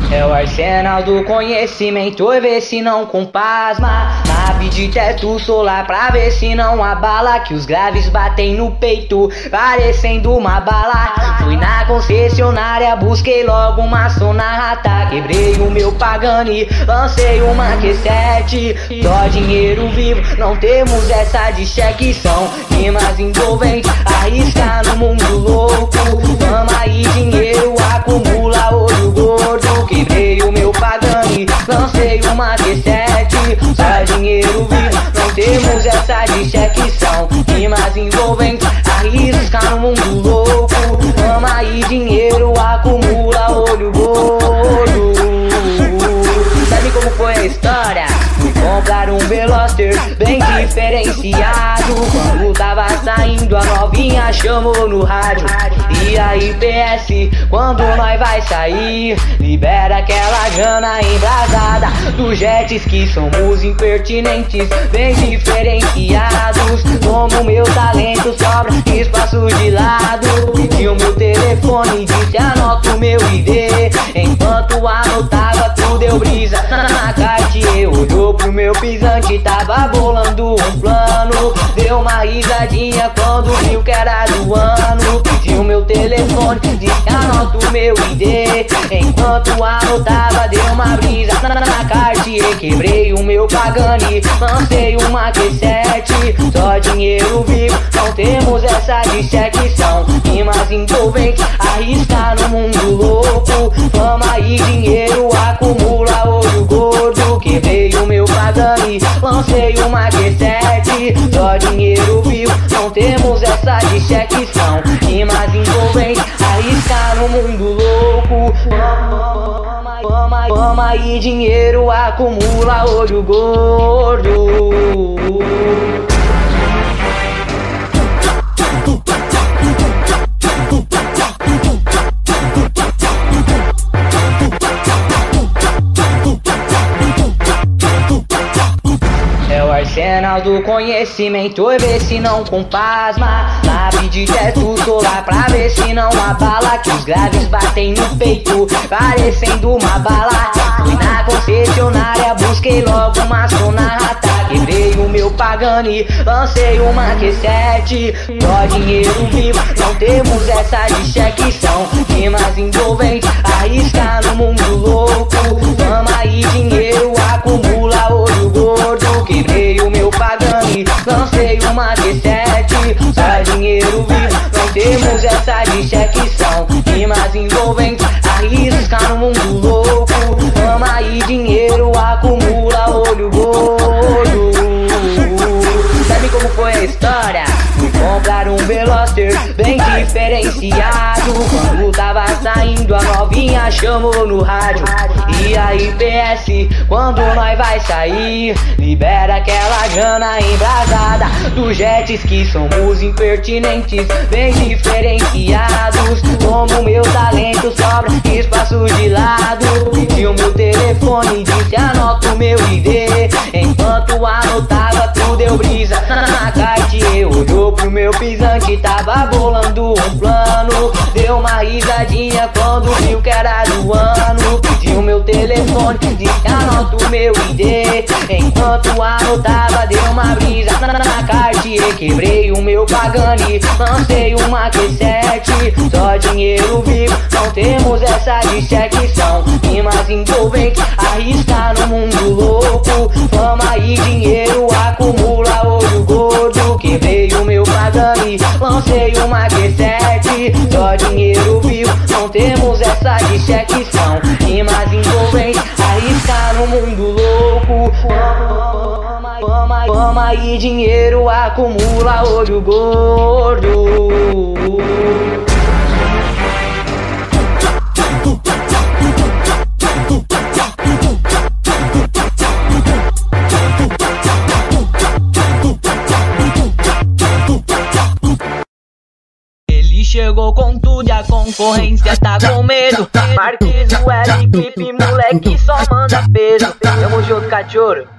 É o arsenal do conhecimento, e vê se não compasma. Nave de teto solar pra ver se não abala, que os graves batem no peito, parecendo uma bala. Fui na concessionária, busquei logo uma Sonata. Quebrei o meu Pagani, lancei uma Q7. Só dinheiro vivo, não temos essa de cheque. São rimas envolventes, arrisca no mundo louco. Fama e dinheiro acumula olho gordo. Quebrei o meu Pagani, lancei uma Q7. Só dinheiro vivo, não temos essa de cheque. São rimas envolventes, arrisca no mundo louco. Fama e dinheiro acumula olho gordo. Sabe como foi a história? Fui comprar um Veloster bem diferenciado. Quando tava saindo, a novinha chamou no rádio. E aí PS, quando nós vai sair? Libera aquela grana embrasada dos jets que somos impertinentes, bem diferenciados. Como meu talento sobra espaço de lado. Pedi o meu telefone, disse anota o meu ID. Enquanto anotava tudo eu brisa na Cartier. Olhou pro meu pisante, tava bolando um plano. Deu uma risadinha quando viu que era do ano. Pediu meu telefone, disse anota o meu ID. Enquanto anotava deu uma brisa na Cartier. Quebrei o meu Pagani, lancei uma Q7. Só dinheiro vivo, não temos essa de cheque. São rimas envolventes, arrisca no mundo louco. Fama e dinheiro acumula olho gordo. Quebrei o meu Pagani, lancei uma Q7. Só dinheiro vivo, não temos essa de cheque. São rimas envolventes, arrisca no mundo louco. Fama e dinheiro acumula olho gordo. Arsenal do conhecimento, e vê se não compasma. Nave de teto solar pra ver se não abala, que os graves batem no peito, parecendo uma bala. Fui na concessionária, busquei logo uma Sonata. Quebrei o meu Pagani, lancei uma Q7. Só dinheiro vivo, não temos essa de cheque. São rimas envolventes, arrisca no mundo louco. Fama e dinheiro acumula olho gordo. Quebrei o meu Pagani, lancei uma Q7. Só dinheiro vivo, não temos essa de cheque. São rimas envolventes, arrisca no mundo louco. Fama e dinheiro acumula olho gordo. Sabe como foi a história? Fui comprar um Veloster bem diferenciado. Quando tava saindo, a novinha chamou no rádio. E aí PS, quando nós vai sair? Libera aquela grana embrasada dos jets que somos impertinentes, bem diferenciados. Como meu talento sobra espaço de lado. Pedi o meu telefone, disse anota o meu ID. Enquanto anotava tudo eu brisa na Cartier. Olhou pro meu pisante, tava bolando um plano. Deu uma risadinha quando viu que era do ano. Pediu meu telefone, disse anota o meu ID. Enquanto anotava deu uma brisa na Cartier. Quebrei o meu Pagani, lancei uma Q7. Só dinheiro vivo, não temos essa de cheque. São rimas envolventes, arrisca no mundo louco. Fama e dinheiro acumula olho gordo. Quebrei o meu Pagani, lancei uma Q7. Só dinheiro vivo, não temos essa de cheque. São rimas envolventes, arrisca no mundo louco. Fama e dinheiro acumula olho gordo. Chegou com tudo e a concorrência tá com medo. Marquês, o L, Clipe, moleque só manda peso. Tamo junto, cachorro.